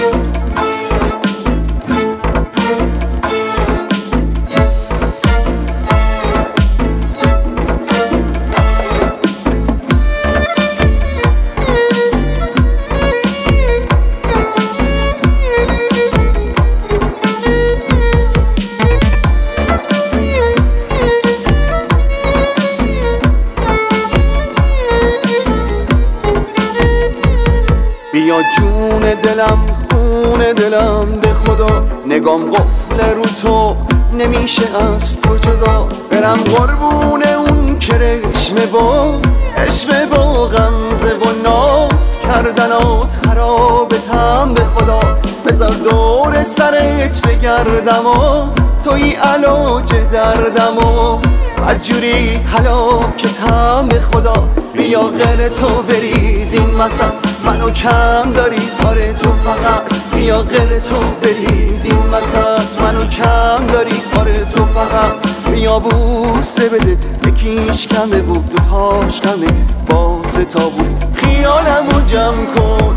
بیا جون دلم خون دلم به خدا، نگام قفل رو تو نمیشه از تو جدا. برم قربون اون کرشمه و عشوه با غمزه و ناز کردنات خرابتم به خدا. بذار دور سرت بگردم و توی علاج دردم و بدجوری هلاکتم به خدا. بیا غیر تو بریز این مسد، منو کم داری آره تو فقط. بیا غیر تو بریز این مسد، منو کم داری آره تو فقط. بیا بوسه بده یکیش کمه و دوتاش کمه، با سه تا بوس خیالمو جمع کن.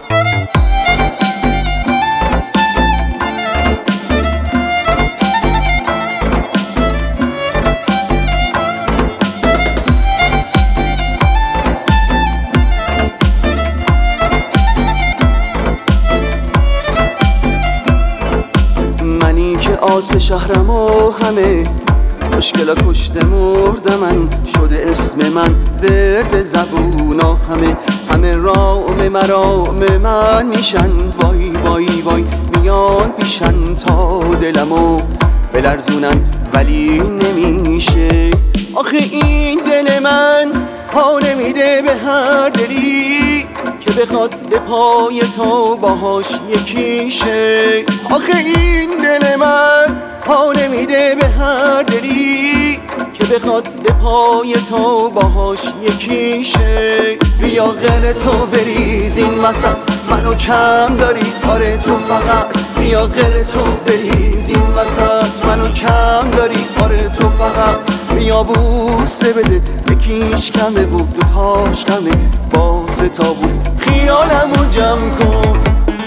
آس شهرم و همه مشکل کشته مرده من، شده اسم من ورد زبونا. همه رام مرام من میشن، وای وای وای میان پیشن تا دلمو بلرزونن ولی نمیشه. آخه این دل من پا نمیده به هر دلی که بخواد به پای تو باهاش یکیشه. آخه این دل من پا نمیده به هر دلی که بخواد به پای تو باهاش یکیشه. بیا غیر تو بریز این مسد، منو کم داری آره تو فقط. بیا غیر تو بریز این مسد، منو کم داری آره تو فقط. بیا بوسه بده یکیش کمه و دوتاش کمه، با سه تا بوس خیالمو جمع کن.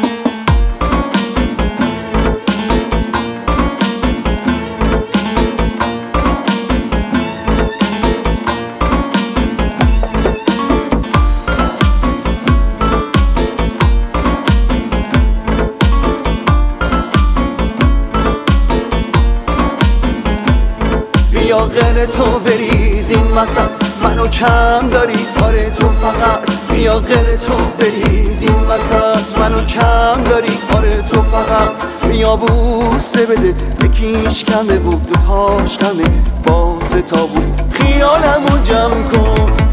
بیا غیر تو بریز این مسد، منو کم داری آره تو فقط. بیا غیر تو بریز این مسد، منو کم داری آره تو فقط. بیا بوسه بده یکیش کمه و دوتاش کمه، با سه تا بوس خیالمو جمع کن.